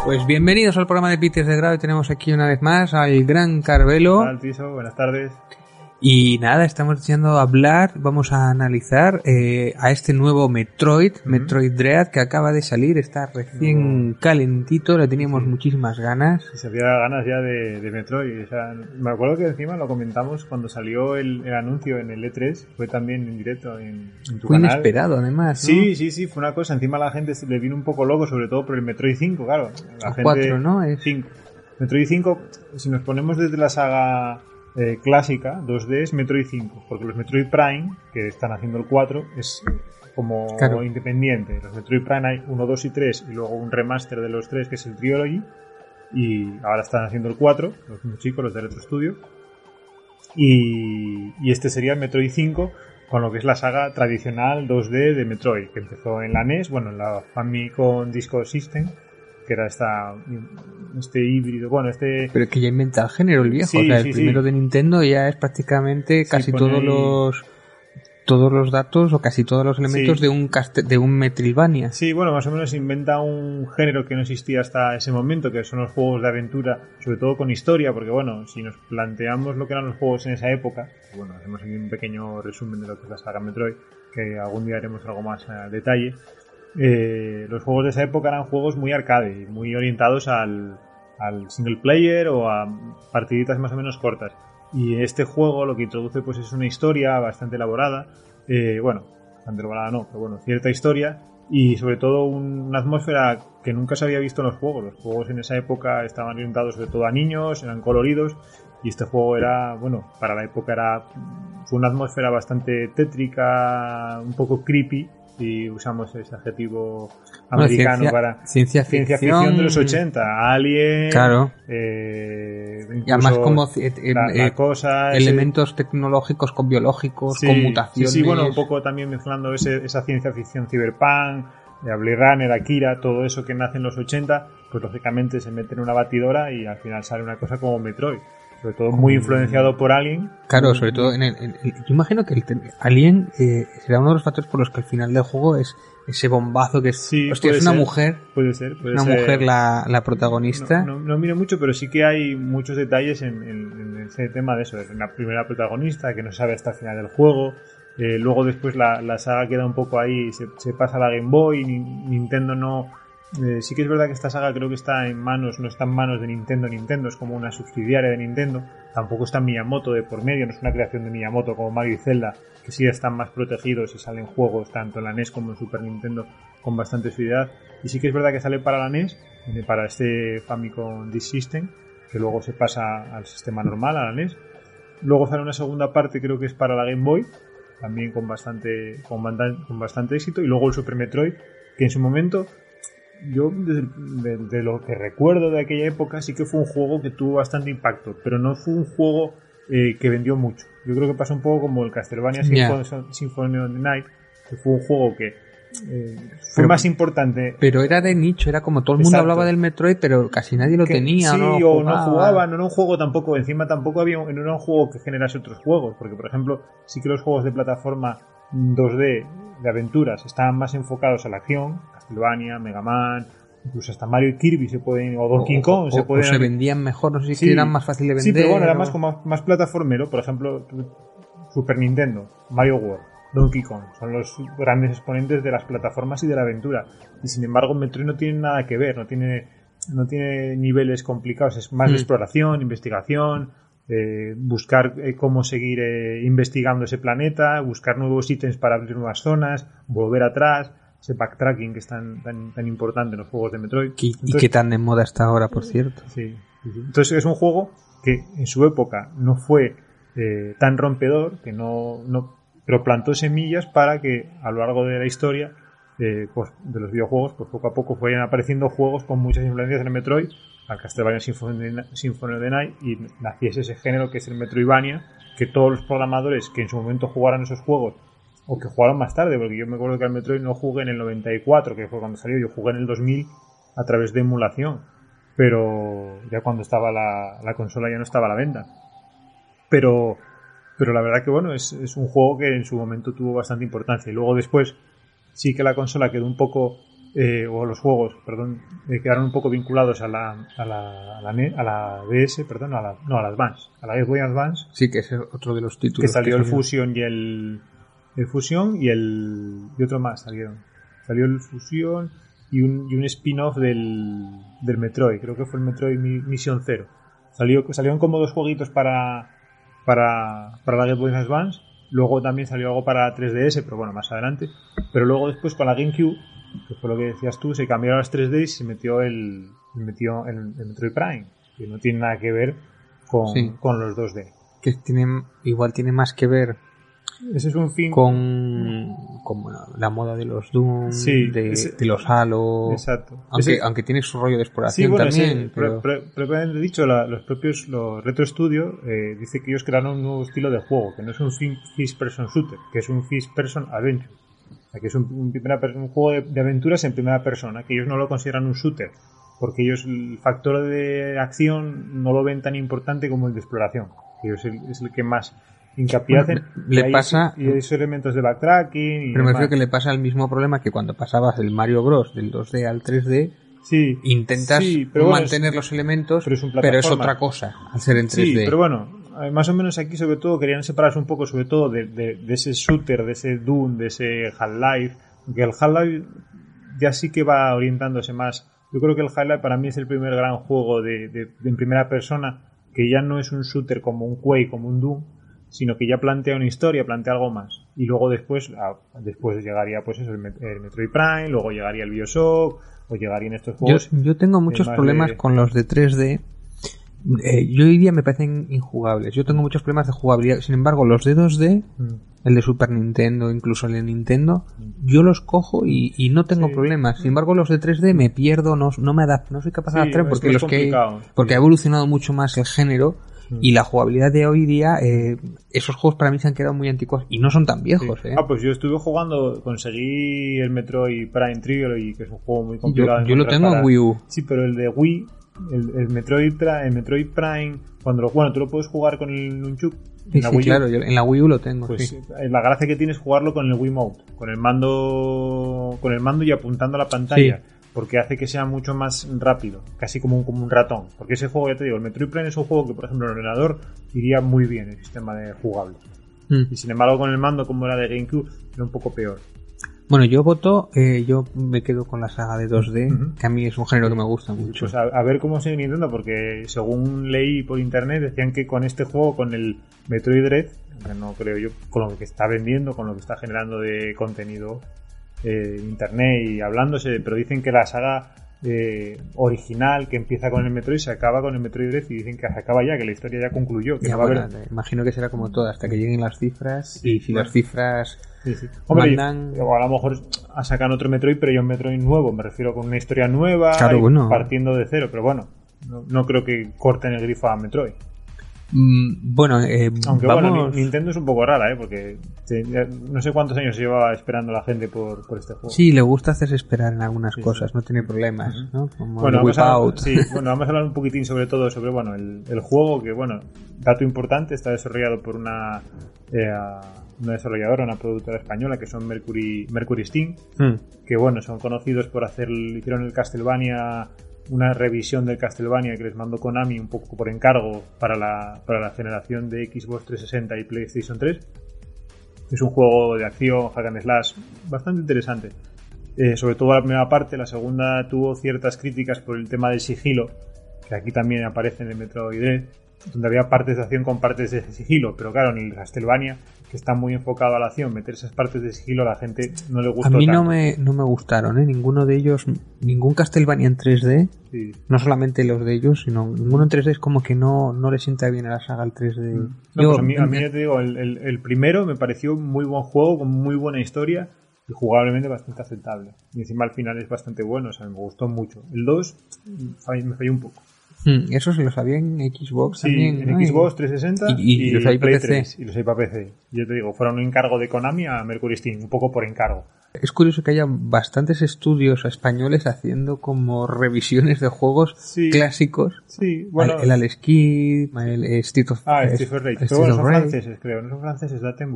Pues bienvenidos al programa de Piters de Grado y tenemos aquí una vez más al gran Carvelo. Hola, Tiso, buenas tardes. Y nada, estamos deseando hablar, vamos a analizar a este nuevo Metroid, Metroid Dread, que acaba de salir, está recién calentito, le teníamos muchísimas ganas. Se había ganas ya de Metroid. O sea, me acuerdo que encima lo comentamos cuando salió el anuncio en el E3, fue también en directo en tu fue canal. Inesperado además, ¿no? Sí, fue una cosa, encima la gente le vino un poco loco, sobre todo por el Metroid 5, claro. La gente, 4, ¿no? 5. Metroid 5, si nos ponemos desde la saga clásica 2D, es Metroid 5, porque los Metroid Prime, que están haciendo el 4, es como independiente. Los Metroid Prime hay 1, 2 y 3, y luego un remaster de los 3, que es el Trilogy, y ahora están haciendo el 4, los chicos, los de Retro Studio, y este sería el Metroid 5, con lo que es la saga tradicional 2D de Metroid, que empezó en la NES, bueno, en la Famicom Disk System, que era este híbrido, Pero que ya inventa el género el viejo, sí, o sea, el primero de Nintendo ya es prácticamente casi todos los datos o casi todos los elementos de un Metroidvania. Sí, bueno, más o menos inventa un género que no existía hasta ese momento, que son los juegos de aventura, sobre todo con historia, porque bueno, si nos planteamos lo que eran los juegos en esa época, bueno, hacemos aquí un pequeño resumen de lo que es la saga Metroid, que algún día haremos algo más a detalle. Los juegos de esa época eran juegos muy arcade, muy orientados al single player o a partiditas más o menos cortas. Y este juego lo que introduce pues es una historia bastante elaborada, bastante elaborada no, pero bueno, cierta historia, y sobre todo una atmósfera que nunca se había visto en los juegos. Los juegos en esa época estaban orientados sobre todo a niños, eran coloridos, y este juego era, bueno, para la época fue una atmósfera bastante tétrica, un poco creepy, si usamos ese adjetivo americano para ciencia ficción de los 80, Alien, claro, y además como elementos tecnológicos con biológicos, con mutaciones. Sí, bueno, un poco también mezclando esa ciencia ficción cyberpunk, Blade Runner, Akira, todo eso que nace en los 80, pues lógicamente se mete en una batidora y al final sale una cosa como Metroid. Sobre todo muy influenciado por Alien. Claro, sobre todo yo imagino que Alien será uno de los factores por los que al final del juego es ese bombazo que es... Sí, hostia, es una mujer. Puede ser. Mujer la protagonista. No miro mucho, pero sí que hay muchos detalles en ese tema de eso. En la primera protagonista, que no se sabe hasta el final del juego. Luego después la saga queda un poco ahí, se pasa a la Game Boy. Nintendo no... sí que es verdad que esta saga creo que está no está en manos de Nintendo es como una subsidiaria de Nintendo, tampoco está Miyamoto de por medio, no es una creación de Miyamoto como Mario y Zelda, que sí están más protegidos y salen juegos tanto en la NES como en Super Nintendo con bastante suavidad, y sí que es verdad que sale para la NES, para este Famicom Disk System, que luego se pasa al sistema normal, a la NES. Luego sale una segunda parte, creo que es para la Game Boy, también con bastante éxito, y luego el Super Metroid, que en su momento... Yo, de lo que recuerdo de aquella época, sí que fue un juego que tuvo bastante impacto, pero no fue un juego que vendió mucho. Yo creo que pasó un poco como el Castlevania Symphony of the Night, que fue un juego que fue más importante. Pero era de nicho, era como todo el mundo hablaba del Metroid, pero casi nadie lo tenía. Sí, no jugaba, no era un juego tampoco, encima tampoco no era un juego que generase otros juegos, porque por ejemplo, sí que los juegos de plataforma 2D de aventuras estaban más enfocados a la acción, Castlevania, Mega Man, incluso hasta Mario y Kirby o Donkey Kong se vendían mejor, no sé si eran más fácil de vender. Sí, pero bueno, era más plataformero. Por ejemplo, Super Nintendo, Mario World, Donkey Kong son los grandes exponentes de las plataformas y de la aventura, y sin embargo Metroid no tiene nada que ver, no tiene niveles complicados, es más de exploración, investigación, buscar cómo seguir investigando ese planeta, buscar nuevos ítems para abrir nuevas zonas, volver atrás, ese backtracking que es tan importante en los juegos de Metroid. Y que tan en moda está ahora, por cierto. Sí. Entonces es un juego que en su época no fue tan rompedor, que pero plantó semillas para que a lo largo de la historia de los videojuegos, pues poco a poco fueran apareciendo juegos con muchas influencias en el Metroid, al Castlevania Symphony of the Night, y naciese ese género que es el Metroidvania, que todos los programadores que en su momento jugaran esos juegos, o que jugaron más tarde, porque yo me acuerdo que al Metroid no jugué en el 94, que fue cuando salió, yo jugué en el 2000 a través de emulación, pero ya cuando estaba la consola ya no estaba a la venta. Pero la verdad que bueno, es un juego que en su momento tuvo bastante importancia, y luego después sí que la consola quedó un poco o los juegos, perdón, quedaron un poco vinculados a la DS, perdón, a la Advance, a la Game Boy Advance. Sí, que es otro de los títulos. Que salió el Fusion y el Fusion y otro más salieron. Salió el Fusion y un spin-off del Metroid, creo que fue el Metroid Mission Zero. Salieron como 2 jueguitos para la Game Boy Advance. Luego también salió algo para 3DS, pero bueno, más adelante. Pero luego después con la GameCube, que fue lo que decías tú, se cambiaron las 3D y se metió el Metroid Prime, que no tiene nada que ver con los 2D. Que igual tiene más que ver ese es un fin con la moda de los Doom, de los Halo. Exacto. Aunque tiene su rollo de exploración también. Pero propiamente dicho, los Retro Studio dice que ellos crearon un nuevo estilo de juego, que no es un first person shooter, que es un first person adventure. O sea, que es un juego de aventuras en primera persona, que ellos no lo consideran un shooter, porque ellos el factor de acción no lo ven tan importante como el de exploración. Ellos es el que más hincapié hacen. Y hay esos elementos de backtracking. Pero me refiero que le pasa el mismo problema que cuando pasabas del Mario Bros. Del 2D al 3D. Sí, intentas mantener los elementos, pero es otra cosa al ser en 3D. Sí, pero bueno, más o menos aquí sobre todo querían separarse un poco sobre todo de ese shooter, de ese Doom, de ese Half-Life, que el Half-Life ya sí que va orientándose más. Yo creo que el Half-Life para mí es el primer gran juego de en primera persona que ya no es un shooter como un Quake, como un Doom, sino que ya plantea una historia, plantea algo más. Y luego después llegaría pues eso, el Metroid Prime, luego llegaría el BioShock, o llegarían estos juegos. Yo tengo muchos problemas con los de 3D. Yo hoy día me parecen injugables. Yo tengo muchos problemas de jugabilidad. Sin embargo, los de 2D, el de Super Nintendo, incluso el de Nintendo, yo los cojo y no tengo problemas. Sin embargo, los de 3D me pierdo, no me adapto, no soy capaz de adaptar porque ha evolucionado mucho más el género. Y la jugabilidad de hoy día, esos juegos para mí se han quedado muy antiguos y no son tan viejos. Pues yo estuve jugando, conseguí el Metroid Prime Trilogy, que es un juego muy complicado. Yo lo tengo en Wii U. Sí, pero el de Wii, el Metroid Prime, tú lo puedes jugar con el Nunchuk. Sí, claro, yo en la Wii U lo tengo. Pues la gracia que tiene es jugarlo con el Wiimote, con el mando y apuntando a la pantalla. Sí. Porque hace que sea mucho más rápido, casi como un ratón. Porque ese juego, ya te digo, el Metroid Prime es un juego que, por ejemplo, en el ordenador iría muy bien el sistema de jugable. Y sin embargo, con el mando, como era de GameCube, era un poco peor. Bueno, yo me quedo con la saga de 2D, que a mí es un género que me gusta mucho. Pues a ver cómo sigue Nintendo, porque según leí por internet, decían que con este juego, con el Metroid Dread, que no creo yo, con lo que está vendiendo, con lo que está generando de contenido internet y hablándose, pero dicen que la saga original que empieza con el Metroid se acaba con el Metroid Dread y dicen que se acaba ya, que la historia ya concluyó, que ya, no va a haber... Imagino que será como todo hasta que lleguen las cifras y si las cifras Hombre, mandan... o a lo mejor sacan otro Metroid, pero ya un Metroid nuevo, me refiero con una historia nueva, partiendo de cero, pero bueno, no creo que corten el grifo a Metroid. Aunque vamos... Nintendo es un poco rara, porque no sé cuántos años llevaba esperando la gente por este juego. Sí, le gusta hacerse esperar en algunas cosas, no tiene problemas, ¿no? Como vamos a hablar un poquitín sobre todo sobre el juego, que dato importante, está desarrollado por una desarrolladora, una productora española, que son Mercury Steam, que son conocidos por hicieron el Castlevania, una revisión del Castlevania que les mandó Konami un poco por encargo para la generación de Xbox 360 y PlayStation 3. Es un juego de acción, hack and slash, bastante interesante. Sobre todo la primera parte. La segunda tuvo ciertas críticas por el tema del sigilo, que aquí también aparece en el Metroid Dread, donde había partes de acción con partes de sigilo, pero claro, en el Castlevania, que está muy enfocado a la acción, meter esas partes de sigilo a la gente no le gustó tanto. A mí no me gustaron, ninguno de ellos, ningún Castlevania en 3D, no solamente los de ellos, sino ninguno en 3D es como que no le sienta bien a la saga el 3D. Pues a mí ya te digo, el primero me pareció muy buen juego, con muy buena historia y jugablemente bastante aceptable. Y encima al final es bastante bueno, me gustó mucho. El 2 me falló un poco. Eso se los había en Xbox sí, también, en Xbox 360 y los hay para PC. 3, y los hay para PC. Yo te digo, fueron un encargo de Konami a Mercury Steam, un poco por encargo. Es curioso que haya bastantes estudios españoles haciendo como revisiones de juegos clásicos. Sí, el Alex Kidd, el Street of Rage. Pero son franceses, creo, no son franceses, Datenbu.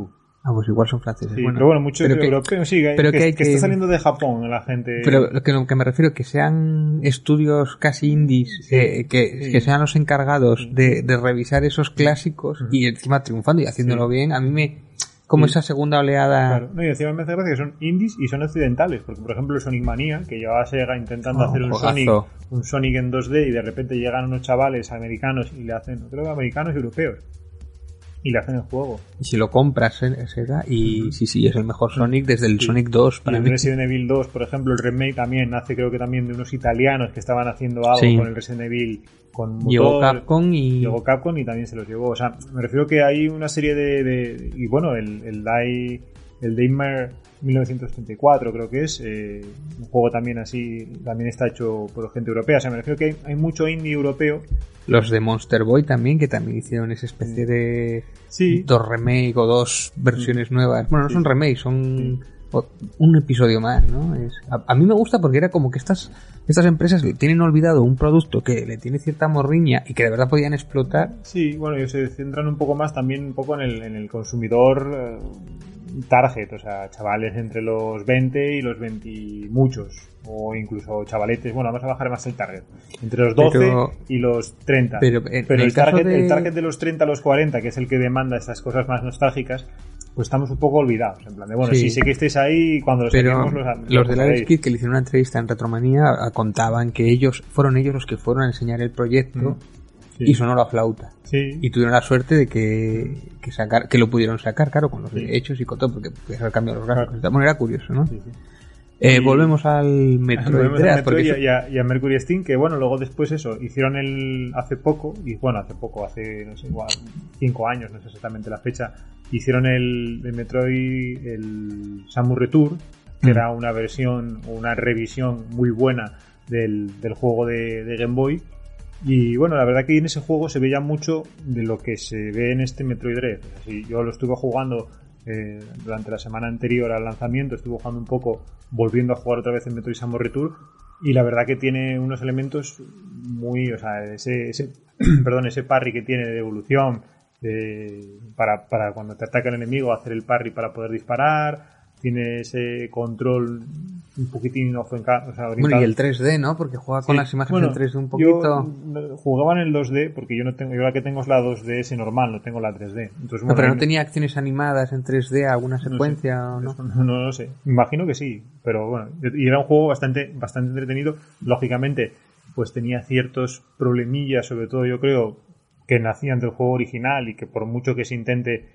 Pues igual son franceses. Sí, bueno, pero bueno, muchos europeos sí, que está saliendo de Japón la gente. Pero lo que me refiero, que sean estudios casi indies, que sean los encargados de revisar esos clásicos y encima triunfando y haciéndolo bien, a mí me... Como esa segunda oleada... Claro, no, y encima me hace gracia que son indies y son occidentales, porque por ejemplo el Sonic Mania, que llevaba Sega intentando hacer un Sonic en 2D y de repente llegan unos chavales americanos y le hacen, creo que americanos y europeos, y le hacen el juego. Y si lo compras Sega, y sí, es el mejor Sonic desde el Sonic 2 para mí. El Resident Evil 2, por ejemplo, el remake también nace creo que también de unos italianos que estaban haciendo algo con el Resident Evil con motor. Llegó Capcom y también se los llevó. O sea, me refiero que hay una serie de y bueno, el Daymare 1934 creo que es un juego también así, también está hecho por gente europea. O sea, me refiero que hay mucho indie europeo. Los de Monster Boy también, que también hicieron esa especie de dos remake o dos versiones nuevas. Bueno, no son remakes, son un episodio más, ¿no? A mí me gusta porque era como que estas empresas tienen olvidado un producto que le tiene cierta morriña y que de verdad podían explotar. Sí, bueno, ellos se centran un poco más también un poco en el consumidor target, o sea, chavales entre los 20 y los 20 muchos, o incluso chavaletes, bueno, vamos a bajar más el target, entre los 12 y los 30, pero el target de los 30 a los 40, que es el que demanda esas cosas más nostálgicas, pues estamos un poco olvidados, en plan de, bueno, sí sé que estéis ahí cuando los saquemos los de Alex Kidd, que le hicieron una entrevista en Retromanía, contaban que fueron ellos los que fueron a enseñar el proyecto y sonó la flauta. Sí. Y tuvieron la suerte de que lo pudieron sacar, claro, con los hechos y con todo, porque podías haber cambiado los gráficos. Bueno, era curioso, ¿no? Sí. Volvemos al Metroid Dread, y a Mercury Steam, que bueno, luego después hicieron hace no sé, igual 5 años, no sé exactamente la fecha, hicieron el Metroid, el Samus Return, que era una versión o una revisión muy buena del juego de Game Boy. Y bueno, la verdad que en ese juego se veía mucho de lo que se ve en este Metroid Dread. O sea, yo lo estuve jugando durante la semana anterior al lanzamiento, estuve jugando un poco, volviendo a jugar otra vez en Metroid Samus Return, y la verdad que tiene unos elementos muy, o sea, ese parry que tiene de evolución, para cuando te ataca el enemigo hacer el parry para poder disparar, tiene ese control un poquitín orientado. Bueno, y el 3D, ¿no? Porque juega con las imágenes en 3D un poquito. Yo jugaba en el 2D porque yo la que tengo es la 2DS normal, no tengo la 3D. Entonces, bueno, pero no tenía acciones animadas en 3D, alguna secuencia, no sé, no lo sé. Imagino que sí, pero bueno, y era un juego bastante entretenido. Lógicamente, pues tenía ciertos problemillas, sobre todo yo creo, que nacían del juego original y que por mucho que se intente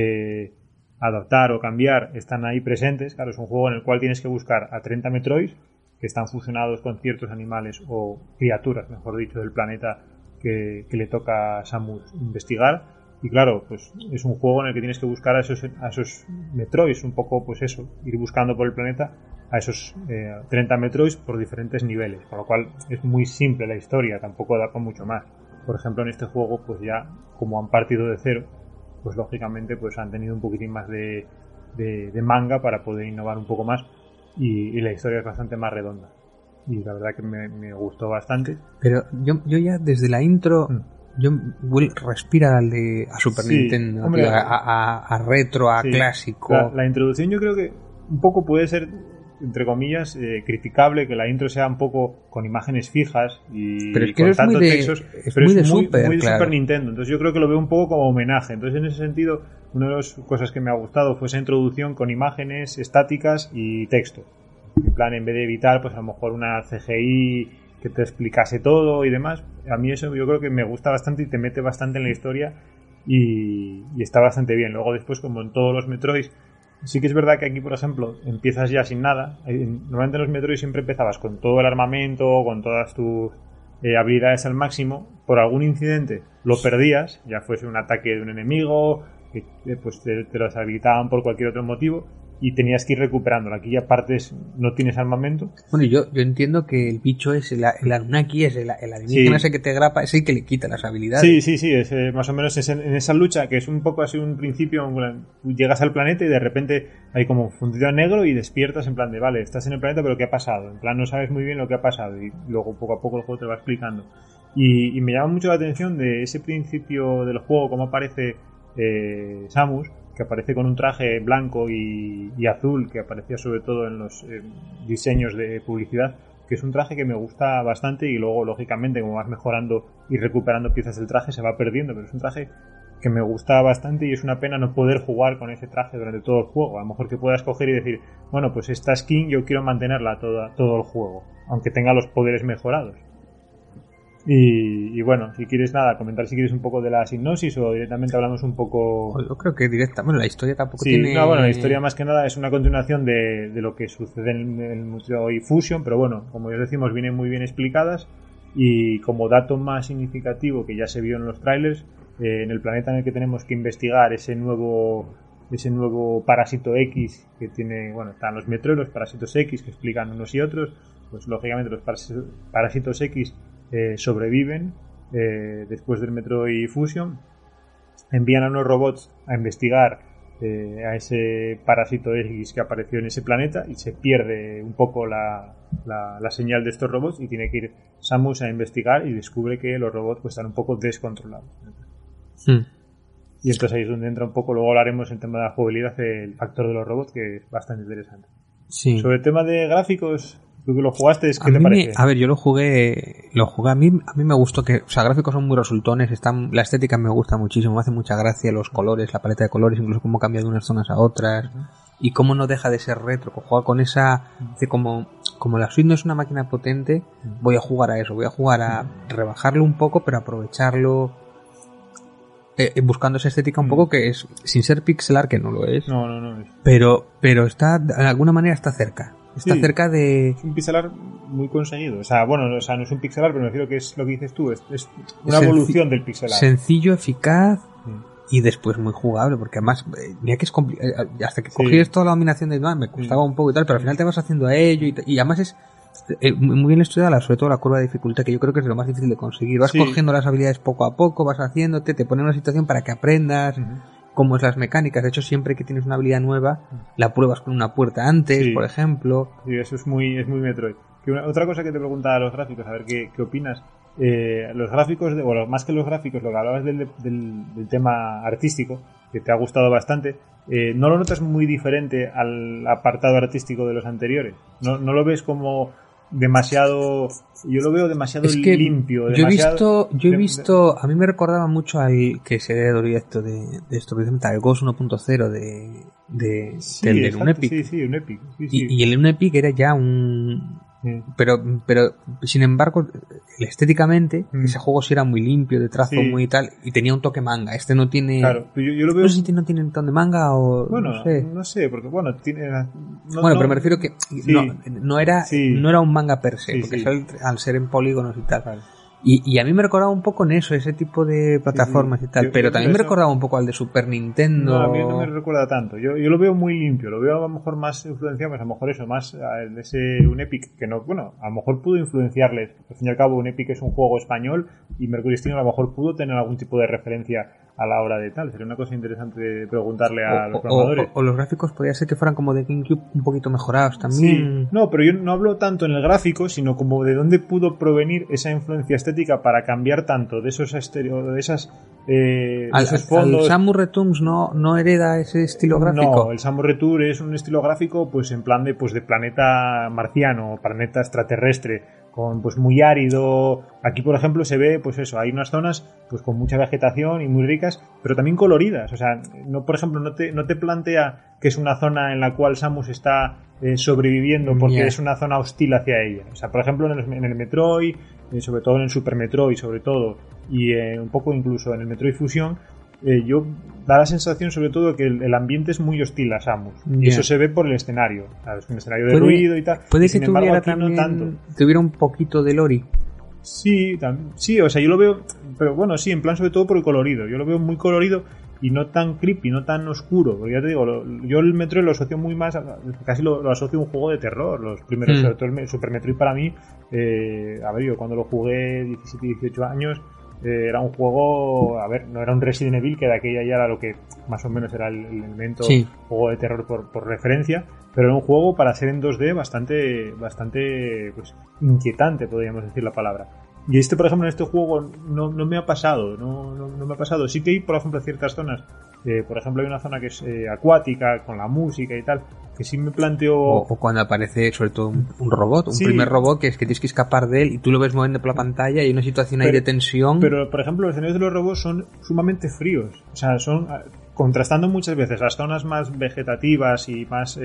adaptar o cambiar, están ahí presentes. Claro, es un juego en el cual tienes que buscar a 30 Metroids que están fusionados con ciertos animales o criaturas, mejor dicho, del planeta que le toca a Samus investigar. Y claro, pues es un juego en el que tienes que buscar a esos Metroids, un poco pues eso, ir buscando por el planeta a esos 30 Metroids por diferentes niveles, con lo cual es muy simple la historia, tampoco da para mucho más. Por ejemplo, en este juego, pues ya como han partido de cero, pues lógicamente pues han tenido un poquitín más de manga para poder innovar un poco más, y la historia es bastante más redonda y la verdad que me gustó bastante. Pero yo ya desde la intro respira a Super Nintendo, hombre, tío, a retro, a clásico. La introducción yo creo que un poco puede ser, entre comillas, criticable que la intro sea un poco con imágenes fijas y pero es que con es tantos muy textos, pero es muy de Super Nintendo. Entonces yo creo que lo veo un poco como homenaje. Entonces en ese sentido, una de las cosas que me ha gustado fue esa introducción con imágenes estáticas y texto. En plan, en vez de evitar pues a lo mejor una CGI que te explicase todo y demás, a mí eso yo creo que me gusta bastante y te mete bastante en la historia y está bastante bien. Luego después, como en todos los Metroids, sí que es verdad que aquí, por ejemplo, empiezas ya sin nada. Normalmente en los Metroid siempre empezabas con todo el armamento, con todas tus habilidades al máximo. Por algún incidente lo perdías, ya fuese un ataque de un enemigo, que pues te los habilitaban por cualquier otro motivo, y tenías que ir recuperándolo. Aquí ya partes, no tienes armamento. Bueno, yo entiendo que el bicho es el Anunnaki, es el alienígena ese que te grapa, ese que le quita las habilidades. Sí, es, más o menos en esa lucha, que es un poco así un principio, llegas al planeta y de repente hay como un fundido negro y despiertas en plan de, vale, estás en el planeta, pero ¿qué ha pasado? En plan, no sabes muy bien lo que ha pasado, y luego poco a poco el juego te va explicando. Y me llama mucho la atención de ese principio del juego, cómo aparece Samus, que aparece con un traje blanco y azul, que aparecía sobre todo en los diseños de publicidad, que es un traje que me gusta bastante, y luego lógicamente como vas mejorando y recuperando piezas del traje se va perdiendo, pero es un traje que me gusta bastante y es una pena no poder jugar con ese traje durante todo el juego. A lo mejor que puedas coger y decir, bueno, pues esta skin yo quiero mantenerla todo el juego, aunque tenga los poderes mejorados. Y bueno, si quieres comentar si quieres un poco de la sinopsis o directamente hablamos un poco... Yo creo que la historia tampoco sí, tiene... No, bueno, la historia más que nada es una continuación de lo que sucede en el Metroid Fusion, pero bueno, como ya decimos, vienen muy bien explicadas, y como dato más significativo que ya se vio en los trailers, en el planeta en el que tenemos que investigar ese nuevo parásito X que tiene, bueno, están los Metroid, los parásitos X que explican unos y otros, pues lógicamente los parásitos X sobreviven después del Metroid Fusion, envían a unos robots a investigar a ese parásito X que apareció en ese planeta, y se pierde un poco la señal de estos robots, y tiene que ir Samus a investigar, y descubre que los robots pues están un poco descontrolados. Y entonces ahí es donde entra un poco, luego hablaremos en tema de la jugabilidad, el factor de los robots, que es bastante interesante. Sí. Sobre el tema de gráficos, tú que lo jugaste, ¿qué te parece? A ver, yo lo jugué a mí me gustó que, o sea, gráficos son muy resultones, la estética me gusta muchísimo, me hace mucha gracia los colores, la paleta de colores, incluso cómo cambia de unas zonas a otras, y cómo no deja de ser retro, que juega con esa, como la Switch no es una máquina potente, voy a jugar a eso, voy a jugar a rebajarlo un poco, pero aprovecharlo, buscando esa estética un poco que es, sin ser pixelar, que no lo es, no es. Pero está, de alguna manera está cerca. Está cerca de... Es un pixelar muy conseguido. O sea, bueno, no es un pixelar, pero me refiero que es lo que dices tú. Es una evolución del pixelar. Sencillo, eficaz y después muy jugable. Porque además, mira que es complicado. Hasta que cogí toda la dominación de me costaba un poco y tal, pero al final te vas haciendo a ello. Y además es muy bien estudiada, sobre todo la curva de dificultad, que yo creo que es lo más difícil de conseguir. Vas cogiendo las habilidades poco a poco, vas haciéndote, te pone en una situación para que aprendas... Cómo es las mecánicas. De hecho, siempre que tienes una habilidad nueva, la pruebas con una puerta antes, por ejemplo. Sí, eso es muy Metroid. Otra cosa que te preguntaba a los gráficos, a ver qué opinas. Los gráficos, más que los gráficos, lo que hablabas del tema artístico, que te ha gustado bastante, ¿no lo notas muy diferente al apartado artístico de los anteriores? ¿No lo ves como demasiado? Yo lo veo demasiado limpio. Yo he visto, a mí me recordaba mucho al que se ve directo de esto, precisamente al Ghost 1.0 del Unepic. Sí, Unepic. Sí. Y el Unepic era ya un... Pero sin embargo, estéticamente ese juego sí era muy limpio, de trazo muy tal, y tenía un toque manga. Este no tiene... Claro, yo lo veo... No sé si no tiene un tono de manga o... Bueno, no sé, porque tiene... pero me refiero que no era un manga per se, porque al ser en polígonos y tal. Claro. Y a mí me recordaba un poco en eso, ese tipo de plataformas y tal, pero también me recordaba un poco al de Super Nintendo. No, a mí no me recuerda tanto. Yo lo veo muy limpio, lo veo a lo mejor más influenciado, pues a lo mejor eso, más de ese Unepic, que no, bueno, a lo mejor pudo influenciarles. Al fin y al cabo, Unepic es un juego español y Mercury Steam a lo mejor pudo tener algún tipo de referencia a la hora de tal. Sería una cosa interesante de preguntarle a los programadores. O los gráficos podría ser que fueran como de GameCube un poquito mejorados también. Sí. No, pero yo no hablo tanto en el gráfico, sino como de dónde pudo provenir esa influencia estética para cambiar tanto de esos esos fondos. ¿El Samus Returns no hereda ese estilo gráfico? No, el Samus Returns es un estilo gráfico pues en plan de planeta marciano, planeta extraterrestre, con pues muy árido. Aquí por ejemplo se ve pues eso, hay unas zonas pues con mucha vegetación y muy ricas, pero también coloridas. O sea, no, por ejemplo, no te plantea que es una zona en la cual Samus está sobreviviendo porque es una zona hostil hacia ella. O sea, por ejemplo en el Metroid, sobre todo en el Super Metroid, sobre todo, y un poco incluso en el Metroid Fusion, yo da la sensación sobre todo que el ambiente es muy hostil a Samus, y eso se ve por el escenario, ¿sabes? Un escenario de ruido y tal. Puede y que tuviera también, no tanto. Tuviera un poquito de lori. Sí, o sea, yo lo veo, pero bueno, sí, en plan sobre todo por el colorido. Yo lo veo muy colorido y no tan creepy, no tan oscuro. Porque ya te digo, yo el Metroid lo asocio muy más, casi lo asocio a un juego de terror. Los primeros, sobre todo el Super Metroid para mí, a ver, yo cuando lo jugué 17, 18 años, era un juego, a ver, no era un Resident Evil, que de aquella ya era lo que más o menos era el elemento juego de terror por referencia, pero era un juego para ser en 2D bastante pues inquietante, podríamos decir la palabra. Y por ejemplo, en este juego no me ha pasado, no me ha pasado. Sí que hay, por ejemplo, ciertas zonas por ejemplo, hay una zona que es acuática, con la música y tal, que sí me planteo... O cuando aparece sobre todo un robot, un primer robot que es que tienes que escapar de él y tú lo ves moviendo por la pantalla y hay una situación ahí de tensión. Pero, por ejemplo, los escenarios de los robots son sumamente fríos. O sea, son contrastando muchas veces las zonas más vegetativas y más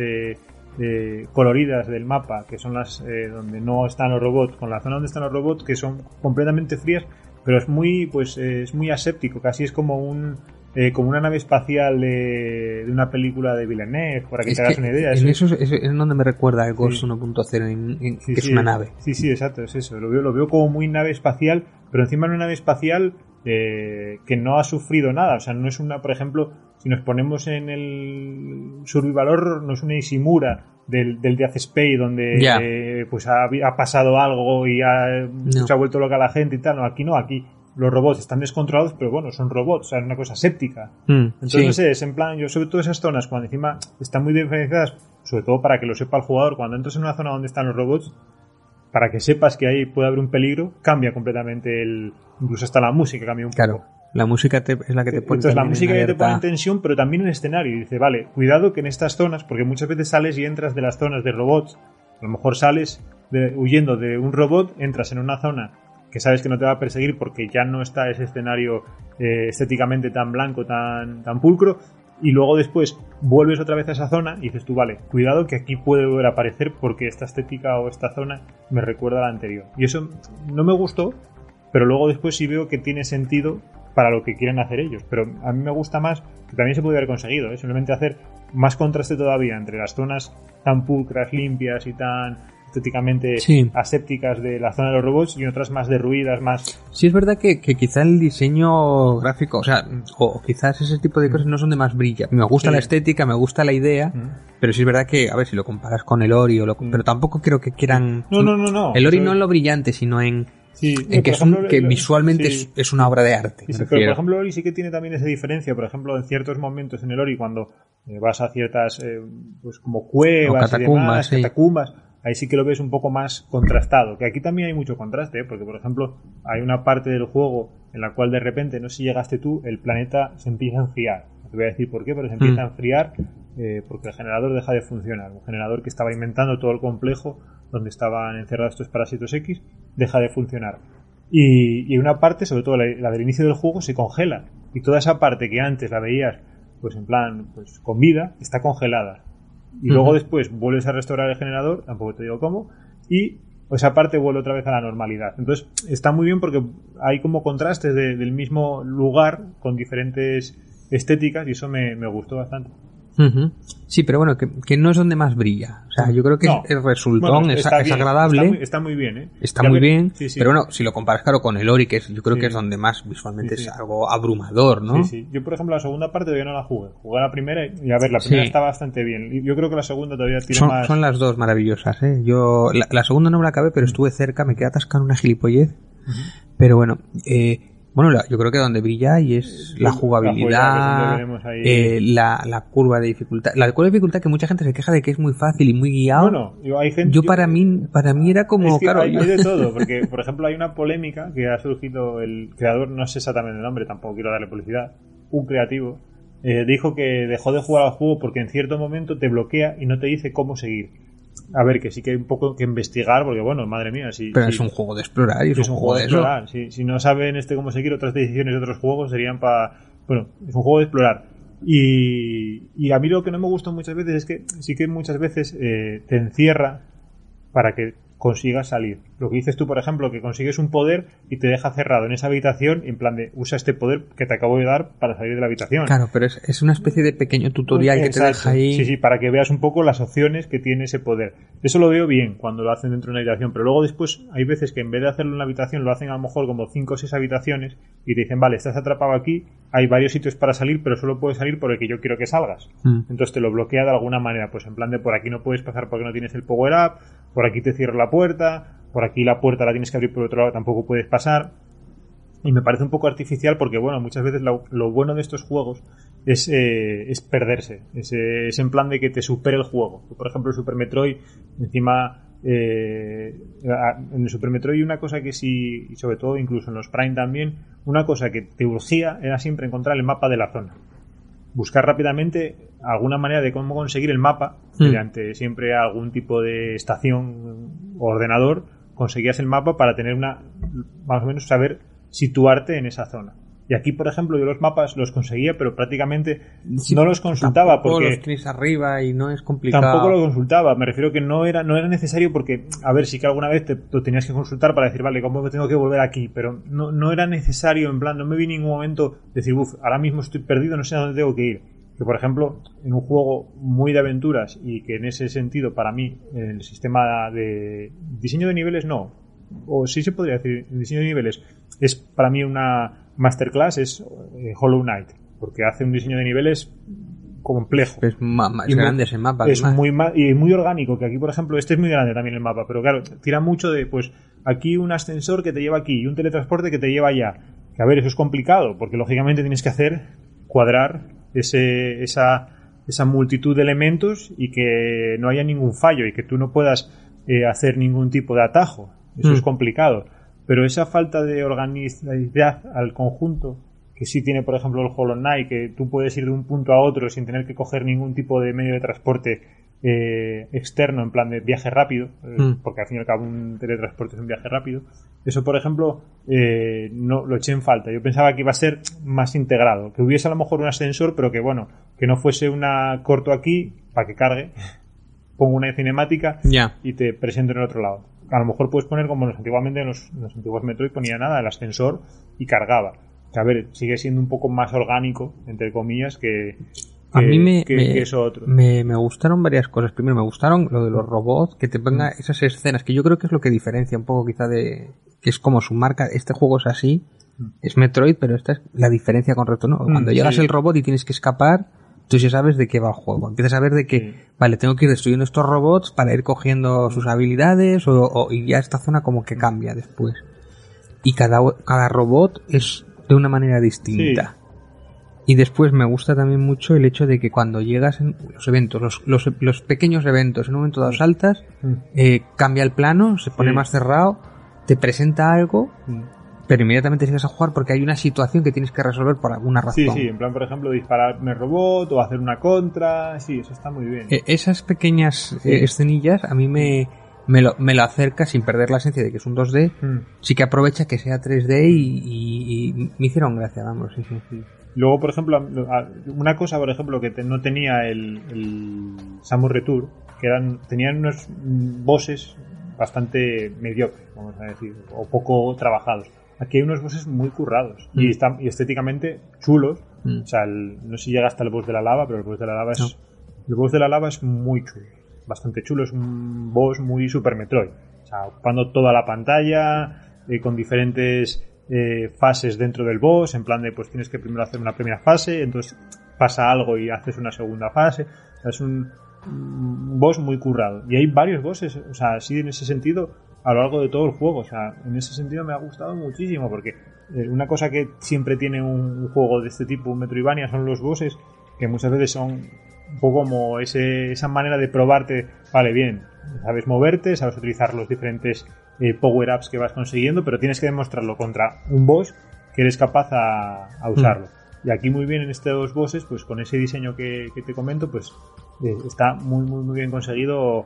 coloridas del mapa, que son las donde no están los robots, con la zona donde están los robots, que son completamente frías, pero es muy aséptico, casi es como como una nave espacial de una película de Villeneuve, para que te hagas una idea. Eso es donde me recuerda el Ghost 1.0, que es una nave. Sí, exacto, es eso. Lo veo como muy nave espacial, pero encima de una nave espacial que no ha sufrido nada. O sea, no es una, por ejemplo, si nos ponemos en el Survival Horror, no es una Ishimura del Death Space, donde pues ha pasado algo y se ha vuelto loca la gente y tal. No, aquí los robots están descontrolados, pero bueno, son robots, o sea, es una cosa séptica. Entonces, no sé, es en plan, yo sobre todo esas zonas, cuando encima están muy diferenciadas, sobre todo para que lo sepa el jugador, cuando entras en una zona donde están los robots, para que sepas que ahí puede haber un peligro, cambia completamente incluso hasta la música cambia un poco. La música es la que te pone. Entonces la música ya te pone en tensión, pero también en escenario. Y dice, vale, cuidado que en estas zonas, porque muchas veces sales y entras de las zonas de robots, a lo mejor sales huyendo de un robot, entras en una zona que sabes que no te va a perseguir porque ya no está ese escenario estéticamente tan blanco, tan pulcro, y luego después vuelves otra vez a esa zona y dices tú, vale, cuidado que aquí puede volver a aparecer porque esta estética o esta zona me recuerda a la anterior. Y eso no me gustó, pero luego después sí veo que tiene sentido para lo que quieren hacer ellos. Pero a mí me gusta más, que también se puede haber conseguido, simplemente hacer más contraste todavía entre las zonas tan pulcras, limpias y tan estéticamente asépticas de la zona de los robots y otras más derruidas, más... Sí, es verdad que quizá el diseño gráfico, o quizás ese tipo de cosas no son de más brilla. Me gusta la estética, me gusta la idea, pero sí es verdad que, a ver, si lo comparas con el Ori, pero tampoco creo que quieran... No. El Ori no en lo brillante, sino en que visualmente es una obra de arte. Pero por ejemplo, el Ori sí que tiene también esa diferencia. Por ejemplo, en ciertos momentos en el Ori, cuando vas a ciertas, pues como cuevas y demás, catacumbas, ahí sí que lo ves un poco más contrastado. Que aquí también hay mucho contraste, porque por ejemplo, hay una parte del juego en la cual de repente, no sé si llegaste tú, el planeta se empieza a enfriar. No te voy a decir por qué, pero se empieza a enfriar porque el generador deja de funcionar. Un generador que estaba inventando todo el complejo donde estaban encerrados estos parásitos X, deja de funcionar. Y una parte, sobre todo la del inicio del juego, se congela. Y toda esa parte que antes la veías pues en plan pues con vida, está congelada. Y luego después vuelves a restaurar el generador, tampoco te digo cómo, y esa parte vuelve otra vez a la normalidad. Entonces está muy bien porque hay como contrastes del mismo lugar con diferentes estéticas y eso me gustó bastante. Sí, pero bueno, que no es donde más brilla. O sea, yo creo que el resultón es agradable. Está muy bien, ¿eh? Está muy bien, pero bueno, si lo comparas claro con el Ori, que yo creo que es donde más visualmente es algo abrumador, ¿no? Sí. Yo, por ejemplo, la segunda parte todavía no la jugué. Jugué la primera y a ver, la primera está bastante bien. Yo creo que la segunda todavía tiene más... Son las dos maravillosas, ¿eh? Yo la segunda no me la acabé, pero estuve cerca, me quedé atascado en una gilipollez. Pero bueno, yo creo que donde brilla y es la jugabilidad, la curva de dificultad. La curva de dificultad que mucha gente se queja de que es muy fácil y muy guiado. Para mí era como... Es que hay de todo, porque por ejemplo hay una polémica que ha surgido el creador, no sé exactamente el nombre, tampoco quiero darle publicidad, un creativo, dijo que dejó de jugar al juego porque en cierto momento te bloquea y no te dice cómo seguir. A ver, que sí que hay un poco que investigar, porque bueno, madre mía, pero es un juego de explorar y es un juego de explorar. Si no saben cómo seguir, otras decisiones de otros juegos serían para... Bueno, es un juego de explorar. Y a mí lo que no me gusta muchas veces es que sí que muchas veces te encierra para que consigas salir. Lo que dices tú, por ejemplo, que consigues un poder y te deja cerrado en esa habitación en plan de usa este poder que te acabo de dar para salir de la habitación. Claro, pero es una especie de pequeño tutorial que te deja ahí. Sí, para que veas un poco las opciones que tiene ese poder. Eso lo veo bien cuando lo hacen dentro de una habitación, pero luego después hay veces que en vez de hacerlo en una habitación lo hacen a lo mejor como 5 o 6 habitaciones y te dicen, vale, estás atrapado aquí, hay varios sitios para salir, pero solo puedes salir por el que yo quiero que salgas. Entonces te lo bloquea de alguna manera, pues en plan de por aquí no puedes pasar porque no tienes el power up, por aquí te cierra la puerta, por aquí la puerta la tienes que abrir por otro lado, tampoco puedes pasar. Y me parece un poco artificial porque, bueno, muchas veces lo bueno de estos juegos es perderse. Es en plan de que te supere el juego. Por ejemplo, el Super Metroid, encima... en el Super Metroid una cosa que sí, y sobre todo incluso en los Prime también, una cosa que te urgía era siempre encontrar el mapa de la zona. buscar rápidamente alguna manera de cómo conseguir el mapa, mediante siempre algún tipo de estación o ordenador, conseguías el mapa para tener más o menos saber situarte en esa zona. Y aquí, por ejemplo, yo los mapas los conseguía, pero prácticamente no los consultaba porque los tienes arriba y no es complicado. Tampoco lo consultaba, me refiero que no era necesario porque, a ver, sí que alguna vez lo tenías que consultar para decir, vale, ¿cómo tengo que volver aquí? Pero no era necesario, en plan, no me vi en ningún momento decir, ahora mismo estoy perdido, no sé a dónde tengo que ir. Que, por ejemplo, en un juego muy de aventuras y que en ese sentido, para mí, el sistema de diseño de niveles no, o sí se podría decir, el diseño de niveles es para mí una masterclass, es Hollow Knight, porque hace un diseño de niveles complejo. Es más grande ese mapa. Es muy orgánico, que aquí, por ejemplo, este es muy grande también el mapa, pero claro, tira mucho de, pues, aquí un ascensor que te lleva aquí y un teletransporte que te lleva allá. Que a ver, eso es complicado, porque lógicamente tienes que cuadrar esa multitud de elementos y que no haya ningún fallo y que tú no puedas hacer ningún tipo de atajo. Eso es complicado. Pero esa falta de organicidad al conjunto, que sí tiene, por ejemplo, el Hollow Knight, que tú puedes ir de un punto a otro sin tener que coger ningún tipo de medio de transporte externo, en plan de viaje rápido, porque al fin y al cabo un teletransporte es un viaje rápido. Eso, por ejemplo, no lo eché en falta. Yo pensaba que iba a ser más integrado, que hubiese a lo mejor un ascensor, pero que bueno, que no fuese corto aquí para que cargue, pongo una cinemática y te presento en el otro lado. A lo mejor puedes poner como antiguamente en los antiguos Metroid ponía nada, el ascensor y cargaba. Que, a ver, sigue siendo un poco más orgánico, entre comillas, que eso otro. Me gustaron varias cosas. Primero, me gustaron lo de los robots, que te ponga esas escenas, que yo creo que es lo que diferencia un poco quizá que es como su marca. Este juego es así, es Metroid, pero esta es la diferencia con Retro, ¿no? Cuando llegas el robot y tienes que escapar, tú ya sabes de qué va el juego. Empiezas a ver de que, vale, tengo que ir destruyendo estos robots para ir cogiendo sus habilidades y ya esta zona como que cambia después. Y cada robot es de una manera distinta. Y después me gusta también mucho el hecho de que cuando llegas en los eventos, los pequeños eventos, en un momento dado saltas, cambia el plano, se pone más cerrado, te presenta algo, pero inmediatamente sigues a jugar porque hay una situación que tienes que resolver por alguna razón. Sí, en plan, por ejemplo, dispararme robot o hacer una contra, sí, eso está muy bien. Esas pequeñas escenillas a mí me lo acerca sin perder la esencia de que es un 2D, sí que aprovecha que sea 3D y me hicieron gracia, vamos, sí. Luego, por ejemplo, una cosa, por ejemplo, que no tenía el Samus Return, que tenían unos bosses bastante mediocres, vamos a decir, o poco trabajados. Aquí hay unos bosses muy currados y estéticamente chulos. O sea, no sé si llega hasta el boss de la lava, pero el boss de la lava el boss de la lava es muy chulo, bastante chulo. Es un boss muy Super Metroid, o sea, ocupando toda la pantalla, con diferentes fases dentro del boss, en plan de pues tienes que primero hacer una primera fase, entonces pasa algo y haces una segunda fase. O sea, es un boss muy currado y hay varios bosses, o sea, sí, en ese sentido a lo largo de todo el juego. O sea, en ese sentido me ha gustado muchísimo porque una cosa que siempre tiene un juego de este tipo, un Metroidvania, son los bosses, que muchas veces son un poco como esa manera de probarte, vale, bien, sabes moverte, sabes utilizar los diferentes power-ups que vas consiguiendo, pero tienes que demostrarlo contra un boss que eres capaz a usarlo. Y aquí muy bien en estos bosses, pues con ese diseño que te comento, pues está muy, muy, muy bien conseguido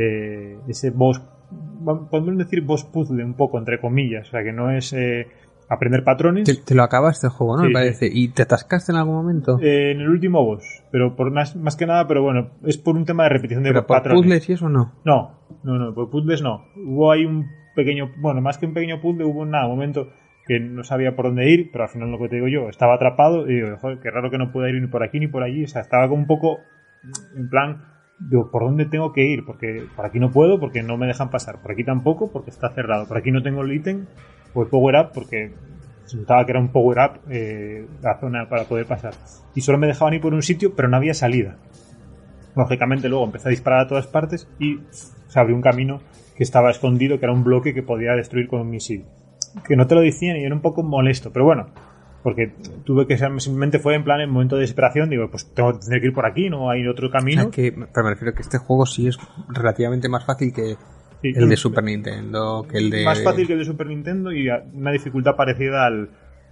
ese boss, podemos decir boss puzzle un poco, entre comillas, o sea que no es aprender patrones. Te lo acabaste el juego, ¿no? Sí, me parece. ¿Y te atascaste en algún momento? En el último boss, pero por más que nada, pero bueno, es por un tema de repetición de ¿pero patrones. por puzzles y eso no? No, por puzzles no. Hubo ahí un pequeño, bueno, más que un pequeño puzzle, hubo un momento que no sabía por dónde ir, pero al final lo que te digo yo, estaba atrapado y digo, joder, qué raro que no pueda ir ni por aquí ni por allí. O sea, estaba como un poco en plan, digo, ¿por dónde tengo que ir? Porque por aquí no puedo, porque no me dejan pasar. Por aquí tampoco, porque está cerrado. Por aquí no tengo el ítem o el power up, porque se notaba que era un power up la zona para poder pasar. Y solo me dejaban ir por un sitio, pero no había salida. Lógicamente luego empecé a disparar a todas partes y se abrió un camino que estaba escondido, que era un bloque que podía destruir con un misil. Que no te lo decían y era un poco molesto, pero bueno, porque tuve que ser, simplemente fue en plan, en momento de desesperación, digo, pues tengo que ir por aquí, no hay otro camino. O sea, pero me refiero que este juego sí es relativamente más fácil que el de Super Nintendo, que el de... Más fácil que el de Super Nintendo y una dificultad parecida al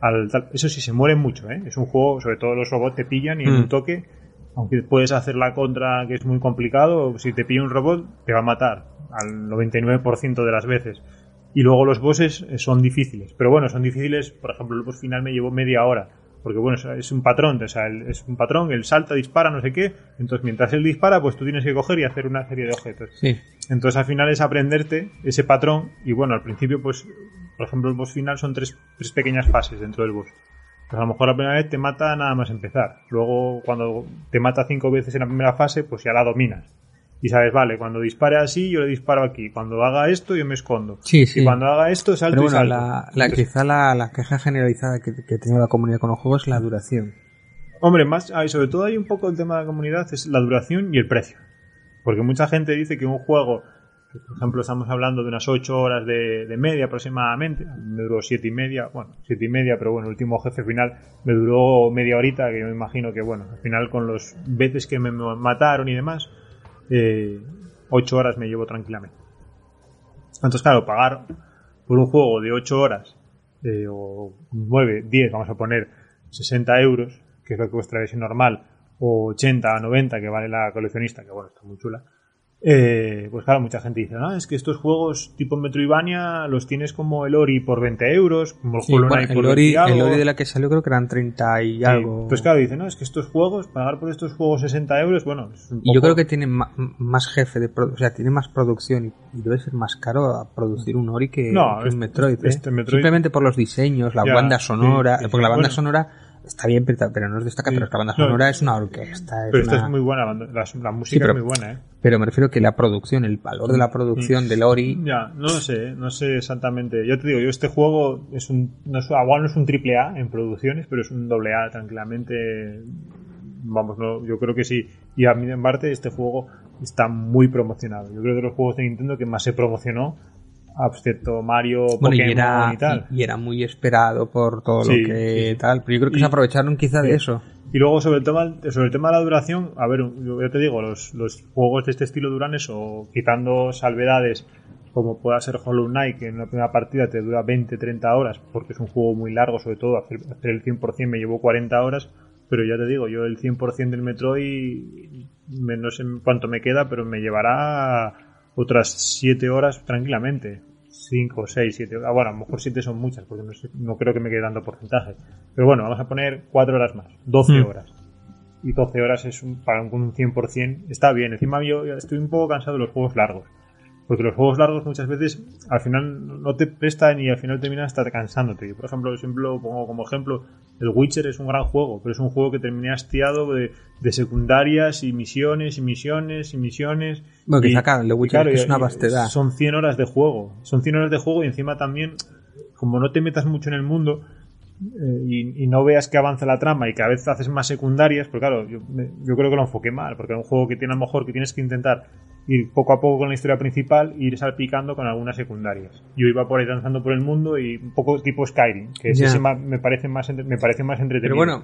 Eso sí, se mueren mucho, ¿eh? Es un juego, sobre todo los robots te pillan y en un toque, aunque puedes hacer la contra, que es muy complicado, si te pilla un robot, te va a matar al 99% de las veces. Y luego los bosses son difíciles. Pero bueno, son difíciles, por ejemplo, el boss final me llevó media hora. Porque bueno, es un patrón, o sea, es un patrón, él salta, dispara, no sé qué. Entonces, mientras él dispara, pues tú tienes que coger y hacer una serie de objetos. Sí. Entonces, al final es aprenderte ese patrón. Y bueno, al principio, pues, por ejemplo, el boss final son tres pequeñas fases dentro del boss. Pues a lo mejor la primera vez te mata nada más empezar. Luego, cuando te mata 5 veces en la primera fase, pues ya la dominas. Y sabes, vale, cuando dispare así, yo le disparo aquí. Cuando haga esto, yo me escondo. Sí, sí. Y cuando haga esto, salto. Pero bueno, y salto. quizá la queja generalizada que ha tenido la comunidad con los juegos es la duración. Hombre, sobre todo hay un poco el tema de la comunidad, es la duración y el precio. Porque mucha gente dice que un juego, que por ejemplo estamos hablando de unas 8 horas de media aproximadamente, me duró 7 y media, pero bueno, el último jefe final me duró media horita, que yo me imagino que bueno, al final con los veces que me mataron y demás, 8 horas me llevo tranquilamente. Entonces claro, pagar por un juego de 8 horas o 9, 10, vamos a poner 60 euros, que es lo que cuesta la versión normal, o 80, 90 que vale la coleccionista, que bueno, está muy chula, pues claro, mucha gente dice, no, es que estos juegos tipo Metroidvania los tienes como el Ori por 20 euros, como el Hollow Knight por 20 y algo. El Ori de la que salió creo que eran 30 y algo. Pues claro, dice, no, es que estos juegos, pagar por estos juegos 60 euros, bueno, es un poco... Y yo creo que tiene más jefe o sea, tiene más producción y debe ser más caro a producir un Ori que un Metroid, Metroid. Simplemente por los diseños, la banda sonora, sí, porque la banda bueno, sonora está bien, pero no es destaca, pero la banda sonora es una orquesta. Pero esta es muy buena, la música es muy buena, ¿eh? Pero me refiero que la producción, el valor de la producción del Ori... Ya, no sé exactamente. Yo te digo, este juego igual no es un triple A en producciones, pero es un doble A tranquilamente. Vamos, yo creo que sí. Y a mí, en parte, este juego está muy promocionado. Yo creo que de los juegos de Nintendo que más se promocionó, excepto Mario, Pokémon y tal. Y era muy esperado por todo lo que tal. Pero yo creo que se aprovecharon quizá de eso. Y luego sobre el tema de la duración, a ver, yo te digo, los juegos de este estilo duran eso, quitando salvedades como pueda ser Hollow Knight, que en la primera partida te dura 20-30 horas, porque es un juego muy largo, sobre todo hacer el 100% me llevó 40 horas, pero ya te digo, yo el 100% del Metroid, no sé cuánto me queda, pero me llevará otras 7 horas tranquilamente. 5, 6, 7, bueno, a lo mejor 7 son muchas, porque no creo que me quede dando porcentaje. Pero bueno, vamos a poner 4 horas más, 12 horas. Y 12 horas para un 100% está bien. Encima yo estoy un poco cansado de los juegos largos. Porque los juegos largos muchas veces al final no te prestan y al final terminas hasta cansándote. Yo, por ejemplo, siempre lo pongo como ejemplo. El Witcher es un gran juego, pero es un juego que terminé hastiado de secundarias y misiones y misiones y misiones. Bueno, que saca el Witcher es una vastedad. Son 100 horas de juego. Son 100 horas de juego y encima también, como no te metas mucho en el mundo y no veas que avanza la trama y que a veces haces más secundarias, pues claro, yo creo que lo enfoqué mal, porque es un juego que tiene a lo mejor que tienes que intentar ir poco a poco con la historia principal e ir salpicando con algunas secundarias. Yo iba por ahí danzando por el mundo y un poco tipo Skyrim, que ese me parece más entretenido. Pero bueno,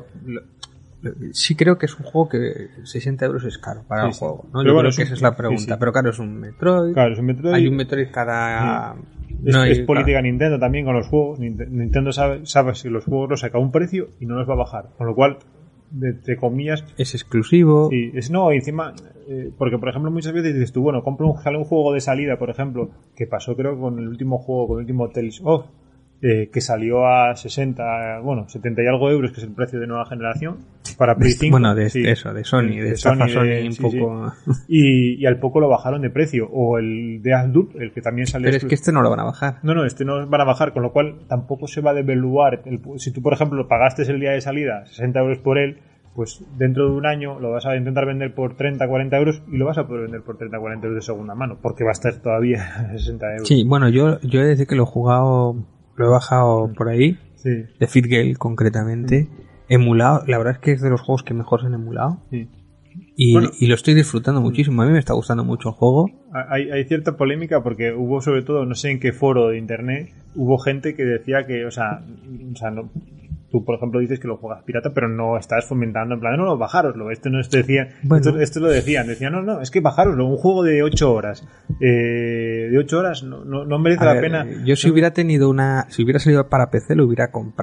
sí creo que es un juego que 60 euros es caro para el juego, ¿no? Yo creo que esa es la pregunta. Pero claro, es un Metroid. Hay un Metroid cada... Es política Nintendo también con los juegos. Nintendo sabe si los juegos los saca a un precio y no los va a bajar. Con lo cual, de comillas... Es exclusivo. Sí, encima... porque, por ejemplo, muchas veces dices tú, bueno, sale un juego de salida, por ejemplo, que pasó creo con el último Tales of, que salió a 70 y algo euros, que es el precio de nueva generación, para Play 5. Bueno, de Sony, de Sony un poco... Sí. Y al poco lo bajaron de precio. O el de Deathloop, el que también salió... Pero es que este no lo van a bajar. No, este no van a bajar, con lo cual tampoco se va a devaluar. Si tú, por ejemplo, pagaste el día de salida 60 euros por él, pues dentro de un año lo vas a intentar vender por 30-40 euros y lo vas a poder vender por 30-40 euros de segunda mano, porque va a estar todavía a 60 euros. Sí, bueno, yo he de decir que lo he bajado por ahí, de Fitgale concretamente, emulado. La verdad es que es de los juegos que mejor se han emulado. Sí. Y lo estoy disfrutando muchísimo. A mí me está gustando mucho el juego. Hay cierta polémica porque hubo, sobre todo, no sé en qué foro de internet, hubo gente que decía que, no, tú, por ejemplo, dices que lo juegas pirata, pero no estás fomentando en plan, no, bajároslo. Esto no decían, bueno. Esto lo decían. Decían, no, es que bajároslo. Un juego de 8 horas. De 8 horas no merece la pena. Yo si hubiera salido para PC, lo hubiera comprado.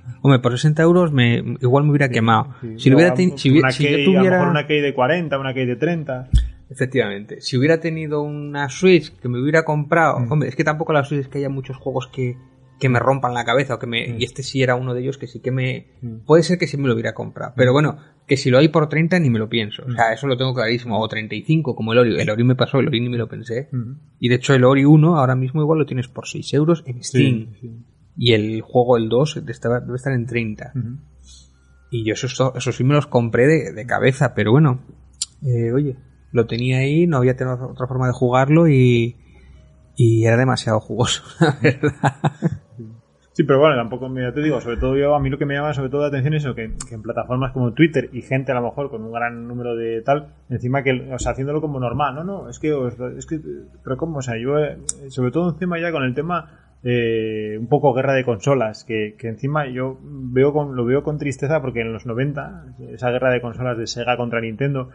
Hombre, por 60 euros igual me hubiera quemado. Sí. Si, No, hubiera si yo a lo tuviera... mejor una Key de 40, una Key de 30. Efectivamente. Si hubiera tenido una Switch que me hubiera comprado... Hombre, es que tampoco la Switch es que haya muchos juegos que me rompan la cabeza o que me... Y este sí era uno de ellos que sí que me... Puede ser que sí me lo hubiera comprado. Pero bueno, que si lo hay por 30 ni me lo pienso. O sea, eso lo tengo clarísimo. O 35 como el Ori. El Ori me pasó, el Ori ni me lo pensé. Y de hecho el Ori 1 ahora mismo igual lo tienes por 6 euros en Steam. Sí. Y el juego, el 2, debe estar en 30. Y yo eso sí me los compré de cabeza. Pero bueno, oye, lo tenía ahí, no había tenido otra forma de jugarlo y era demasiado jugoso, la verdad. Sí, pero bueno, tampoco, ya te digo, sobre todo a mí lo que me llama sobre todo la atención es eso, que en plataformas como Twitter y gente a lo mejor con un gran número de tal, encima que, o sea, haciéndolo como normal, es que, pero cómo, o sea, yo, sobre todo encima ya con el tema, un poco guerra de consolas, que encima yo lo veo con tristeza porque en los 90, esa guerra de consolas de Sega contra Nintendo,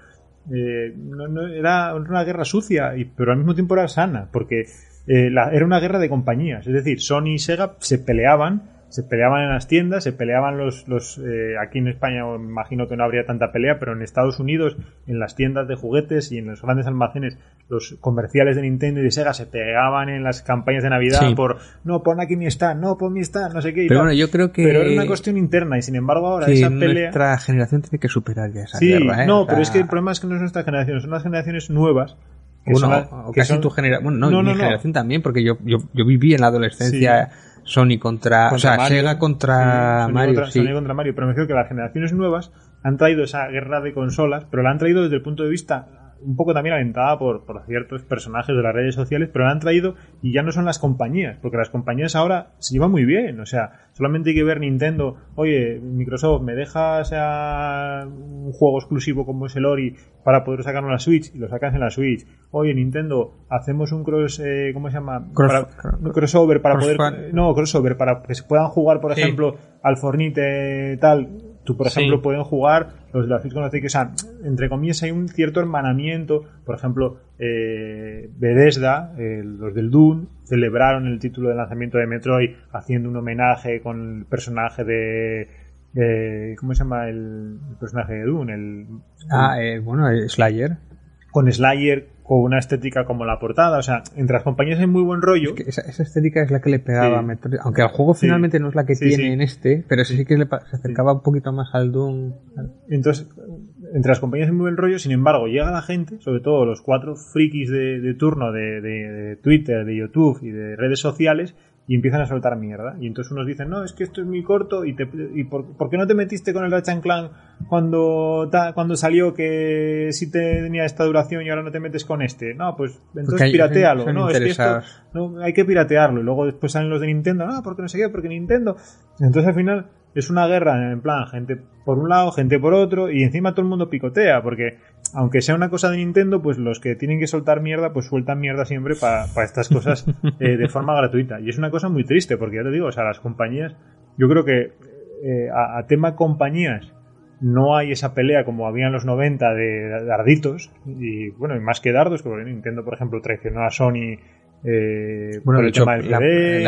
era una guerra sucia, pero al mismo tiempo era sana, porque era una guerra de compañías, es decir, Sony y Sega se peleaban en las tiendas, se peleaban los aquí en España me imagino que no habría tanta pelea, pero en Estados Unidos, en las tiendas de juguetes y en los grandes almacenes, los comerciales de Nintendo y de Sega se pegaban en las campañas de Navidad no, pon aquí mi stand, no, pon mi stand, no sé qué y pero tal. Bueno, yo creo que... Pero era una cuestión interna y sin embargo ahora esa pelea... nuestra generación tiene que superar ya esa guerra, No, o sea... pero es que el problema es que no es nuestra generación, son las generaciones nuevas. Tu generación. Bueno, mi generación también, porque yo viví en la adolescencia Sony contra Mario, Sega contra Mario. Sony contra Mario, pero me refiero que las generaciones nuevas han traído esa guerra de consolas, pero la han traído desde el punto de vista un poco también alentada por ciertos personajes de las redes sociales, pero la han traído y ya no son las compañías, porque las compañías ahora se llevan muy bien, o sea, solamente hay que ver Nintendo, oye, Microsoft, ¿me dejas un juego exclusivo como es el Ori para poder sacarlo en la Switch? Y lo sacas en la Switch. Oye, Nintendo, hacemos un ¿cómo se llama? Crossover para crossover para que se puedan jugar, por ejemplo, al Fornite tal. Tú, por ejemplo, pueden jugar los de la Switch con los que, o sea, entre comillas, hay un cierto hermanamiento. Por ejemplo, Bethesda, los del Doom, celebraron el título de lanzamiento de Metroid haciendo un homenaje con el personaje de... ¿cómo se llama el personaje de Doom? Slayer. Con Slayer, con una estética como la portada, o sea, entre las compañías hay muy buen rollo. Es que esa estética es la que le pegaba a Metroid, aunque el juego finalmente no es la que tiene en este, pero sí que se acercaba un poquito más al Doom. Entonces, entre las compañías hay muy buen rollo, sin embargo, llega la gente, sobre todo los 4 frikis de turno de Twitter, de YouTube y de redes sociales, y empiezan a soltar mierda. Y entonces unos dicen, no, es que esto es muy corto y ¿por qué no te metiste con el Ratchet & Clank cuando salió que sí tenía esta duración y ahora no te metes con este? No, pues entonces piratealo. No, es que esto no, hay que piratearlo. Y luego después salen los de Nintendo, no, porque no sé qué, porque Nintendo. Entonces al final es una guerra en plan, gente por un lado, gente por otro, y encima todo el mundo picotea, porque aunque sea una cosa de Nintendo, pues los que tienen que soltar mierda, pues sueltan mierda siempre para estas cosas de forma gratuita. Y es una cosa muy triste, porque ya te digo, o sea, las compañías, yo creo que a tema compañías no hay esa pelea como había en los 90 de darditos, y bueno, y más que dardos, porque Nintendo, por ejemplo, traicionó a Sony por el tema del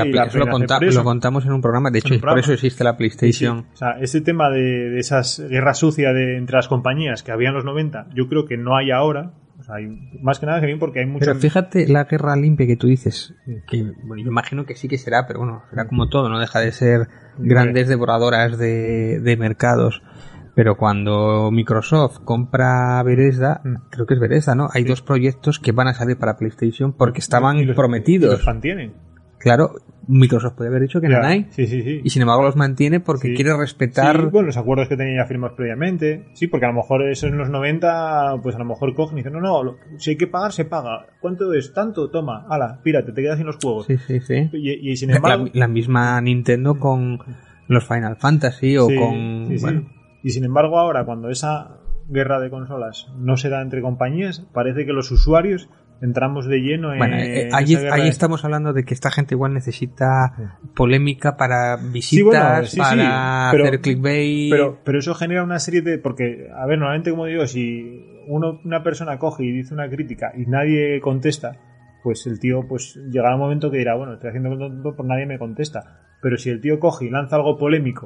CD, lo contamos en un programa, de hecho por eso existe la PlayStation. Sí. O sea, ese tema de esas guerras sucias entre las compañías que había en los 90, yo creo que no hay ahora. O sea, hay, más que nada que bien porque hay mucho. Pero fíjate la guerra limpia que tú dices, que bueno, yo imagino que sí que será, pero bueno, será como todo, no deja de ser grandes devoradoras de mercados. Pero cuando Microsoft compra Bethesda, creo que es Bethesda, ¿no? Hay 2 proyectos que van a salir para PlayStation porque estaban prometidos. Y los mantienen. Claro, Microsoft puede haber dicho que no hay. Sí. Y sin embargo los mantiene porque quiere respetar... Sí, bueno, los acuerdos que tenía ya firmados previamente. Sí, porque a lo mejor eso en los 90, pues a lo mejor cogen y dicen, no, si hay que pagar, se paga. ¿Cuánto es? Tanto, toma, ala, pírate, te quedas sin los juegos. Sí. Y sin embargo... La misma Nintendo con los Final Fantasy o con... Sí. Y sin embargo ahora, cuando esa guerra de consolas no se da entre compañías, parece que los usuarios entramos de lleno en... Bueno, ahí estamos hablando de que esta gente igual necesita polémica para visitas, para hacer clickbait... Pero eso genera una serie de... Porque, a ver, normalmente, como digo, si una persona coge y dice una crítica y nadie contesta, pues el tío pues llegará un momento que dirá, bueno, estoy haciendo tonto, pues nadie me contesta. Pero si el tío coge y lanza algo polémico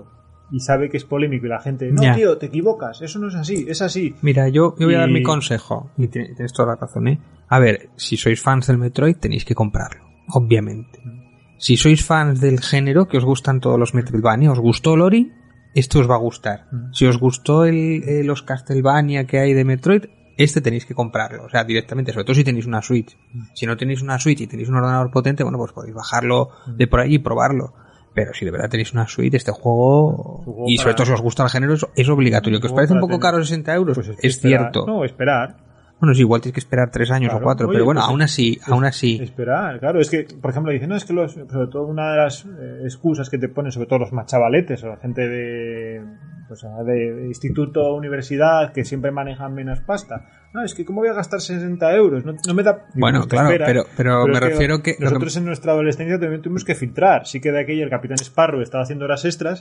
y sabe que es polémico y la gente, no, tío, te equivocas, eso no es así, es así. Mira, yo voy a dar mi consejo, y tienes toda la razón, ¿eh? A ver, si sois fans del Metroid tenéis que comprarlo, obviamente. Si sois fans del género, que os gustan todos los Metroidvania, os gustó el Ori, este os va a gustar. Si os gustó los Castlevania que hay de Metroid, este tenéis que comprarlo, o sea, directamente, sobre todo si tenéis una Switch. Si no tenéis una Switch y tenéis un ordenador potente, bueno, pues podéis bajarlo de por ahí y probarlo. Pero si de verdad tenéis una Switch, este juego y sobre todo si os gusta el género, es obligatorio. ¿Que os parece un poco caro 60 euros? Pues es cierto. No, esperar. Bueno, sí, igual tienes que esperar 3 años o 4, pero bueno, pues aún así. Esperar, claro. Es que, por ejemplo, dicen, no, es que sobre todo una de las excusas que te ponen, sobre todo los más chavaletes o la gente de instituto, universidad, que siempre manejan menos pasta. No, es que ¿cómo voy a gastar 60 euros? No me da... Bueno, claro, pero me refiero que... Nosotros en nuestra adolescencia también tuvimos que filtrar. Sí que de aquella el Capitán Sparrow estaba haciendo horas extras,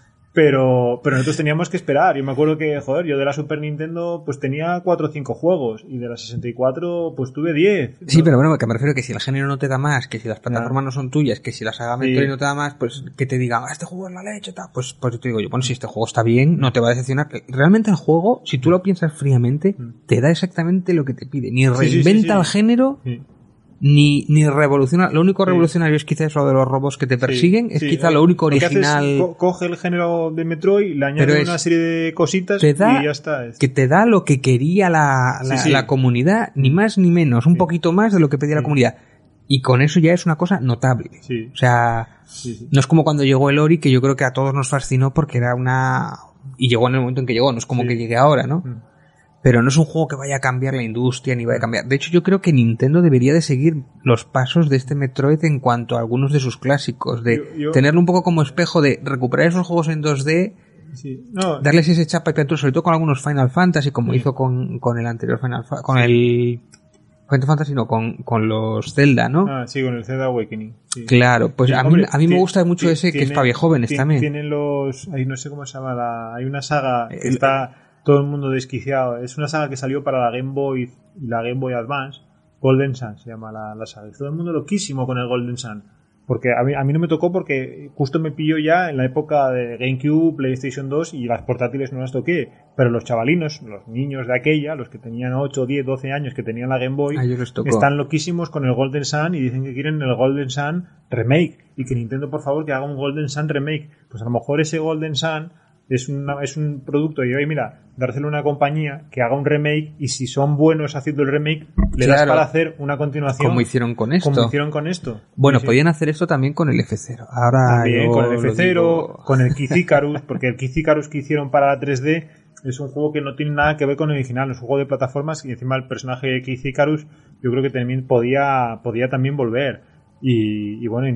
pero nosotros teníamos que esperar. Yo me acuerdo que, yo de la Super Nintendo pues tenía 4 o 5 juegos y de la 64 pues tuve 10. ¿no? Sí, pero bueno, que me refiero que si el género no te da más, que si las plataformas no son tuyas, que si la saga Metroid no te da más, pues que te diga, este juego es la leche, tal. Pues yo te digo yo, bueno, si este juego está bien, no te va a decepcionar. Realmente el juego, si tú lo piensas fríamente, te da exactamente lo que te pide. Ni reinventa el género... Ni revoluciona. Lo único revolucionario es quizás lo de los robots que te persiguen. Es quizá lo único original. Coge el género de Metroid, le añade una serie de cositas y ya está. Que te da lo que quería la comunidad, ni más ni menos. Un poquito más de lo que pedía la comunidad. Y con eso ya es una cosa notable. O sea, no es como cuando llegó el Ori, que yo creo que a todos nos fascinó porque era una... Y llegó en el momento en que llegó, no es como que llegue ahora, ¿no? Pero no es un juego que vaya a cambiar la industria ni vaya a cambiar. De hecho, yo creo que Nintendo debería de seguir los pasos de este Metroid en cuanto a algunos de sus clásicos, de tenerlo un poco como espejo, de recuperar esos juegos en 2D, darles ese chapa y pintura, sobre todo con algunos Final Fantasy, como hizo con el anterior Final Fantasy, no, con los Zelda, ¿no? Ah, sí, con el Zelda Awakening. Sí. Claro, pues a mí me gusta mucho ese que es para jóvenes también. Tienen ahí no sé cómo se llama, hay una saga que está todo el mundo desquiciado. Es una saga que salió para la Game Boy y la Game Boy Advance. Golden Sun se llama la saga. Todo el mundo loquísimo con el Golden Sun. Porque a mí no me tocó porque justo me pilló ya en la época de GameCube, PlayStation 2 y las portátiles no las toqué. Pero los chavalinos, los niños de aquella, los que tenían 8, 10, 12 años que tenían la Game Boy, están loquísimos con el Golden Sun y dicen que quieren el Golden Sun Remake. Y que Nintendo, por favor, que haga un Golden Sun Remake. Pues a lo mejor ese Golden Sun es un producto y oye, mira, dárselo a una compañía que haga un remake y si son buenos haciendo el remake le das para hacer una continuación como hicieron con esto. Bueno, podían hacer esto también con el F0 ahora también con el F0, con el Kid Icarus, porque el Kid Icarus que hicieron para la 3D es un juego que no tiene nada que ver con el original, es un juego de plataformas y encima el personaje de Kid Icarus yo creo que también podía también volver. Y bueno,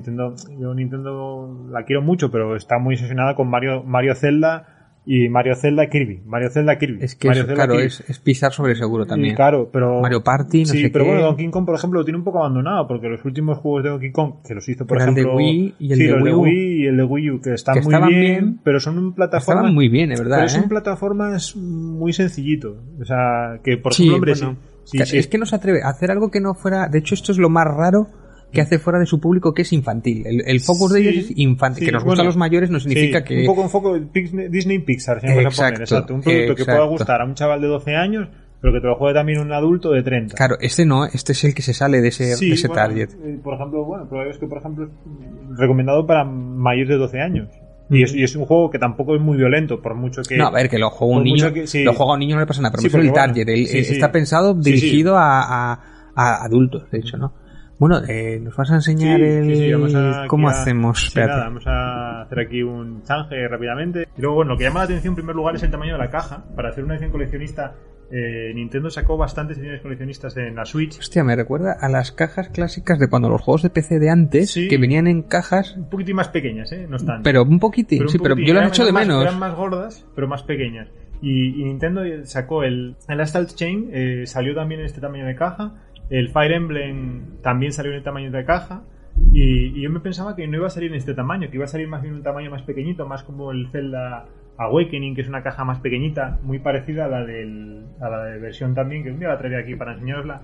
Nintendo la quiero mucho, pero está muy obsesionada con Mario Zelda y Mario Zelda Kirby. Es que es pisar sobre seguro también. Claro, pero Mario Party, no sé qué. Pero bueno, Donkey Kong, por ejemplo, lo tiene un poco abandonado, porque los últimos juegos de Donkey Kong, que los hizo, por ejemplo... el de Wii y el de Wii y el de Wii U, que están muy bien, pero son plataformas... Estaban muy bien, es verdad. Pero son plataformas muy sencillito. O sea, que por ejemplo, hombre... Bueno, es que no se atreve a hacer algo que no fuera... De hecho, esto es lo más raro que hace fuera de su público, que es infantil. El focus de ellos es infantil. Que nos gusta a los mayores no significa que... Un poco un foco Disney Pixar, exacto. Un producto que pueda gustar a un chaval de 12 años, pero que te lo juegue también un adulto de 30. Claro, este es el que se sale de ese target. Por ejemplo, es recomendado para mayores de 12 años. Y es un juego que tampoco es muy violento, por mucho que... No, a ver, que lo juega un niño, no le pasa nada, pero me refiero al target. Está pensado, dirigido a adultos, de hecho, ¿no? Bueno, nos vas a enseñar cómo hacemos. Nada, vamos a hacer aquí un change rápidamente. Y luego, bueno, lo que llama la atención en primer lugar es el tamaño de la caja. Para hacer una edición coleccionista, Nintendo sacó bastantes ediciones coleccionistas en la Switch. Hostia, me recuerda a las cajas clásicas de cuando los juegos de PC de antes, que venían en cajas... Un poquitín más pequeñas, no están. Pero un poquitín, pero yo las he hecho de menos. Eran más gordas, pero más pequeñas. Y Nintendo sacó el Assault Chain, salió también en este tamaño de caja. El Fire Emblem también salió en el tamaño de caja y yo me pensaba que no iba a salir en este tamaño, que iba a salir más bien un tamaño más pequeñito, más como el Zelda Awakening, que es una caja más pequeñita, muy parecida a la de versión también, que un día la traeré aquí para enseñarosla.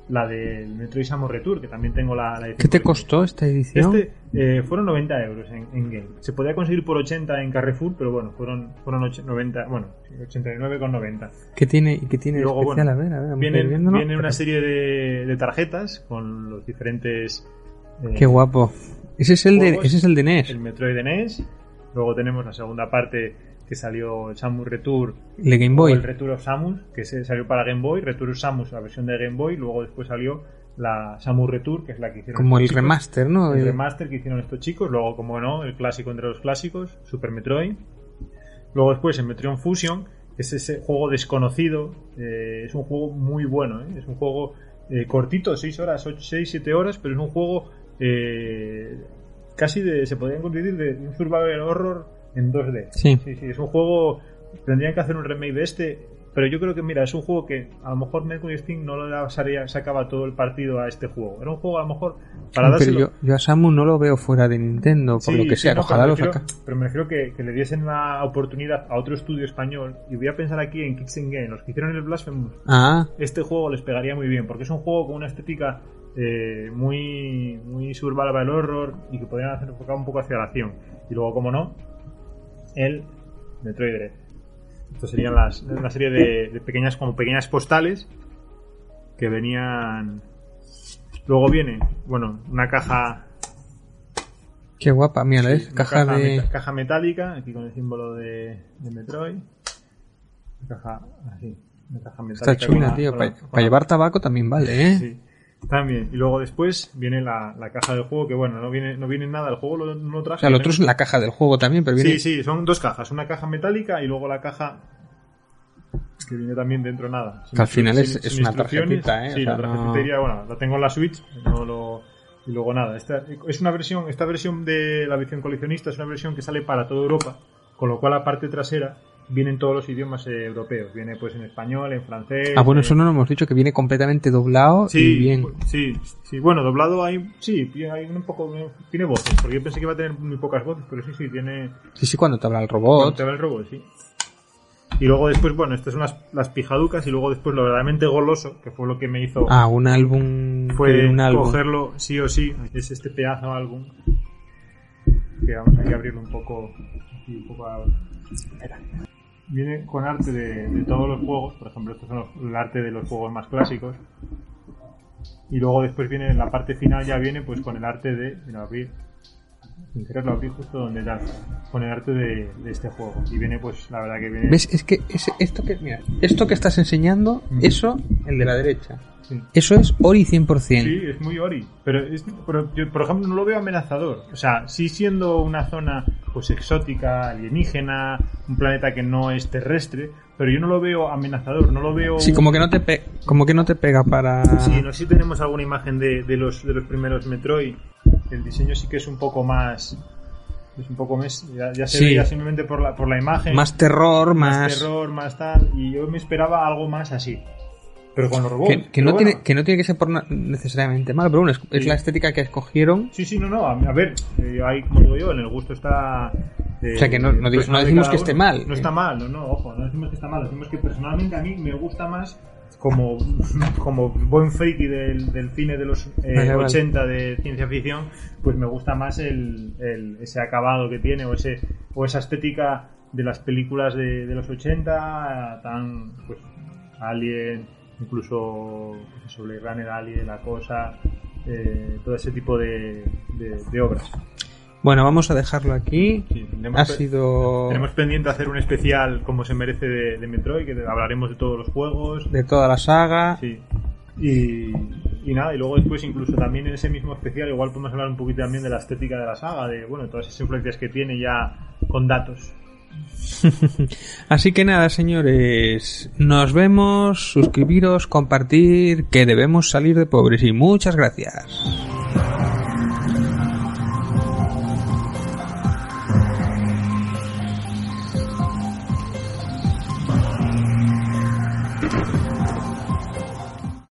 la del Metroid Samus Return, que también tengo la edición. ¿Qué te costó esta edición? Fueron 90 euros en Game. Se podía conseguir por 80 en Carrefour, pero bueno, fueron 90, bueno, 89,90. ¿Qué tiene de luego, especial? Bueno, a ver, viene una serie de tarjetas con los diferentes... Qué guapo. Ese es el de NES. El Metroid de NES. Luego tenemos la segunda parte que salió el Samus Return de Game Boy. El Return of Samus, que salió para Game Boy, Return of Samus, la versión de Game Boy, luego después salió la Samus Return, que es la que hicieron como el chicos, remaster, ¿no? El remaster que hicieron estos chicos, luego como no, el clásico entre los clásicos, Super Metroid. Luego después el Metroid Fusion, que es ese juego desconocido, es un juego muy bueno, es un juego cortito, 6-7 horas, pero es un juego casi se podría convertir de un survival horror en 2D. Sí, es un juego. Tendrían que hacer un remake de este, pero yo creo que, mira, es un juego que a lo mejor Mercury Steam no le sacaba todo el partido a este juego. Era un juego a lo mejor para dárselo. Pero yo a Samus no lo veo fuera de Nintendo, por lo que sea, no, ojalá lo saca. Pero me refiero que le diesen una oportunidad a otro estudio español, y voy a pensar aquí en Kicks and Game, los que hicieron el Blasphemous. Este juego les pegaría muy bien, porque es un juego con una estética muy survival horror, y que podrían hacer enfocar un poco hacia la acción. Y luego, como no, el Metroid Dread. Estos serían una serie de pequeñas postales que venían. Luego viene, una caja. Qué guapa, mira, ¿ves? Caja metálica, aquí con el símbolo de Metroid. Caja metálica. Está chula, tío. Para llevar tabaco también vale, ¿eh? Sí. También. Y luego después viene la caja del juego, que no viene nada. El juego no traje. O sea, lo otro es la caja del juego también, pero viene... Sí, son dos cajas. Una caja metálica y luego la caja que viene también dentro nada. Que al final es una tarjetita, ¿eh? Sí, la tarjetita, la tengo en la Switch. Y luego nada. Esta versión de la versión coleccionista es una versión que sale para toda Europa, con lo cual la parte trasera vienen todos los idiomas europeos. Viene pues en español, en francés. Bueno, eso no lo hemos dicho, que viene completamente doblado y bien. Sí. Bueno, doblado hay un poco. Tiene voces, porque yo pensé que iba a tener muy pocas voces, pero sí, tiene. Sí, cuando te habla el robot. Sí. Y luego después, estas son las pijaducas, y luego después lo verdaderamente goloso, que fue lo que me hizo. Un álbum. Fue cogerlo sí o sí. Es este pedazo de álbum. Que vamos aquí a abrirlo un poco. Viene con arte de todos los juegos. Por ejemplo, estos son el arte de los juegos más clásicos. Y luego después viene en la parte final, ya viene pues con el arte de... Sin querer lo abrí justo donde está, con el arte de este juego. Y viene pues la verdad que viene... ¿Ves? Es que esto que estás enseñando, eso, el de la derecha, sí. Eso es Ori 100%. Sí, es muy Ori. Pero yo, por ejemplo, no lo veo amenazador. O sea, sí siendo una zona pues exótica, alienígena, un planeta que no es terrestre, pero yo no lo veo amenazador, no lo veo... Sí, como que no te pega para... Sí, no sé si tenemos alguna imagen de los primeros Metroid. El diseño sí que es un poco más... Ya se veía simplemente por la imagen. Más terror, más tal. Y yo me esperaba algo más así. Pero con los robots. Que no tiene que ser necesariamente malo, pero bueno, es la estética que escogieron. Sí, no. A ver, hay, como digo yo, en el gusto está... o sea, que no decimos que esté mal. No está mal, ojo, no decimos que está mal. Decimos que personalmente a mí me gusta más, como buen freaky del cine de los 80 de ciencia ficción, pues me gusta más ese acabado que tiene, o esa estética de las películas de los 80, tan pues Alien, incluso Blade Runner, Alien, La Cosa, todo ese tipo de obras. Bueno, vamos a dejarlo aquí. Sí, tenemos pendiente hacer un especial como se merece de Metroid, que hablaremos de todos los juegos, de toda la saga. Sí. Y nada, y luego después incluso también en ese mismo especial igual podemos hablar un poquito también de la estética de la saga, de todas esas influencias que tiene ya con datos. Así que nada, señores, nos vemos, suscribiros, compartir, que debemos salir de pobres, y muchas gracias.